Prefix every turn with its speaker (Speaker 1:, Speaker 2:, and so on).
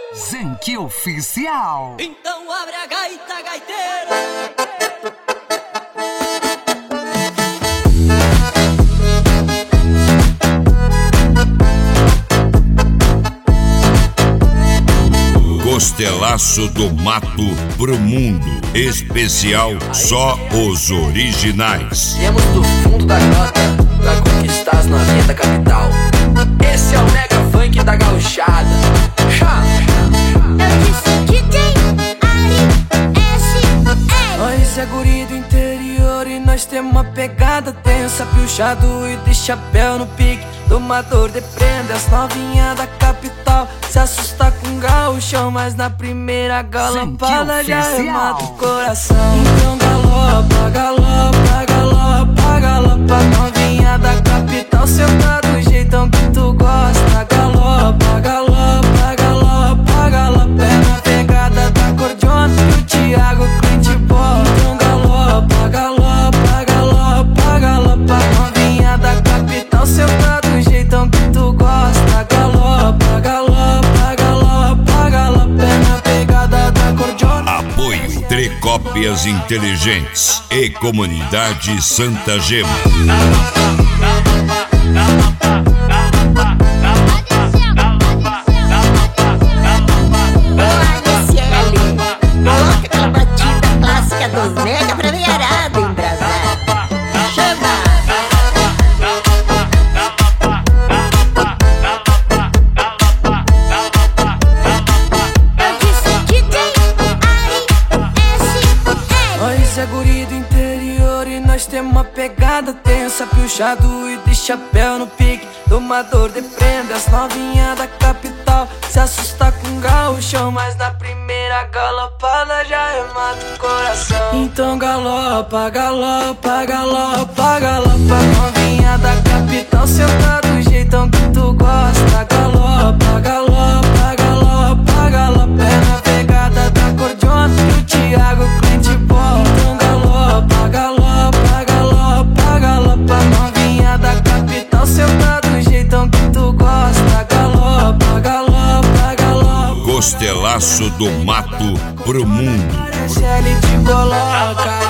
Speaker 1: Zenque Oficial.
Speaker 2: Então abre a gaita, gaiteiro.
Speaker 3: Costelaço do Mato pro mundo. Especial só os originais.
Speaker 2: Viemos do fundo da grota pra conquistar as novinhas da capital. Esse é o mega funk da gauchada.
Speaker 4: Eu disse que tem R.S.L.
Speaker 2: Nós é guri do interior e nós temos uma pegada tensa. Pilchado e de chapéu no pique, domador de prenda. As novinhas da capital se assusta com gaúchão, mas na primeira galopada já remata o coração. Então galopa, galopa, galopa, galopa. Novinha da capital, senta do jeitão que tu gosta. Galopa, galopa, galopa, galopa. É na pegada da cordiona que o Thiago Clint bola. Então galopa, galopa, galopa, galopa. Novinha da capital, senta do jeitão que tu gosta. Galopa, galopa, galopa, galopa. É na pegada da cordiona.
Speaker 3: Apoio Trecópias Inteligentes e Comunidade Santa Gema.
Speaker 4: Coloca aquela batida clássica dos mega pra veiarada embrasada. Chama! Eu disse que tem R.S.L.
Speaker 2: Nós é guri do interior e nós temos uma pegada tensa. Pilchado e de chapéu no pique, domador de prenda. As novinhas da capital se assusta com gaúchão, mas na primeira galopada já remata o coração. Então galopa, galopa, galopa, galopa. Novinha da capital, senta do jeitão que tu gosta. Galopa, galopa, galopa, galopa. É na pegada da cordiona que o Thiago Clint bola. Então galopa, galopa, galopa, galopa. Novinha da capital, senta do jeitão que tu gosta. Galopa, galopa, galopa.
Speaker 3: Costelaço do Mato pro mundo.
Speaker 2: Parece ele te coloca.